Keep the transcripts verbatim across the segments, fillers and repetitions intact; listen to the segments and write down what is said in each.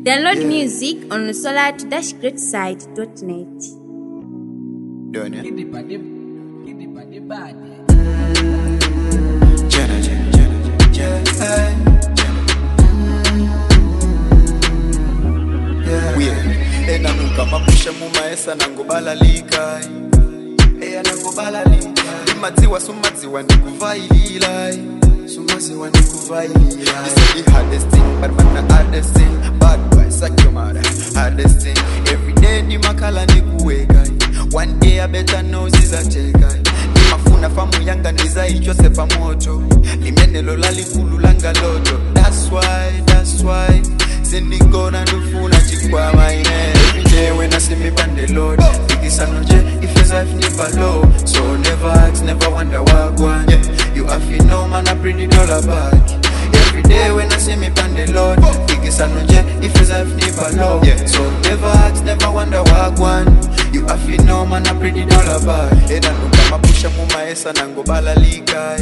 Download yeah. music on solar dash great site dot net. Done, yeah? Jenna, Jenna, Jenna, Jenna, yeah. Ena nuka mapusha mumaesa nangobalalika. Eya nangobalalika. Imadziwa sumadziwa ndikuvailila. Sumadziwa ndikuvailila. This is the hardest thing, but man the hardest thing. Bad boy, suck your mother. Hardest thing. Every day ni makala nikuweka. One day I better know zizateka. Mafuna famu yanga niza icho sepa moto. Limenelo lali kulu langa loto. That's why, that's why. Sindi gona ndufuna chikwa maine. Every day when I see me pan the Lord, Biggie Sanoje, if his life never low. So never ask, never wonder what one. Yeah. You have to know man I bring the dollar back. Every day when I see me pan the Lord, Biggie Sanoje, if his life never low. Yeah. So never ask, never wonder what one. You have to know man I bring the dollar back. Ena nuka mapusha mumaesa nangobalalika.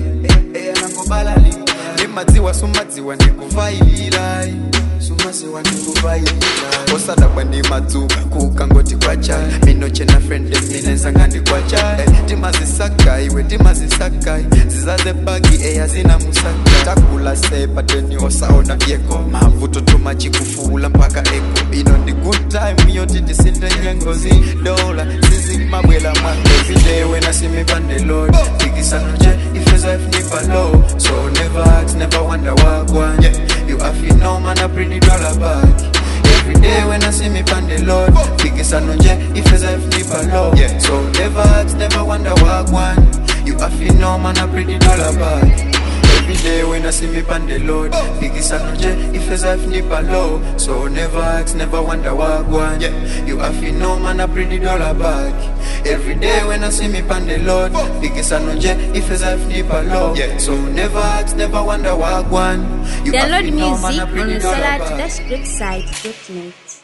Eya nangobalalika. Imadziwa sumadziwa ndikuvailila. Sumadziwa ndikuvailila. Osada kwa ni madzuka kukangoti kwacha. Minoche na friend emineza ngandi kwacha. Timazisaka iwe timazisaka. Zizaze bagi eya zina musaka. Takula sepa teni osaona vieko. Mavuto tumachi kufula mpaka eko. Ino ndi good time yo titi sinde nyengozi. Dola sizi mabwela mwaka. Every day when I see me pan the Lord, Biggie Sanoje, if his life never low. So never ask, never wonder what one. Yeah. You have to know man I bring the dollar back. Every day when I see me pan the Lord, Biggie Sanoje, if his life never low. Yeah. So never ask, never wonder what one. You have to know man I bring the dollar back. Every day when I see me pan the Lord, Biggie Sanoje, if his life never low. So never ask, never wonder what one. Yeah. You have to know man I bring the dollar back. Every day when I see me pan the Lord, Biggie Sanoje, if his life never low. Yeah. So never ask, never wonder what one. You Download music on solar dash great site dot net.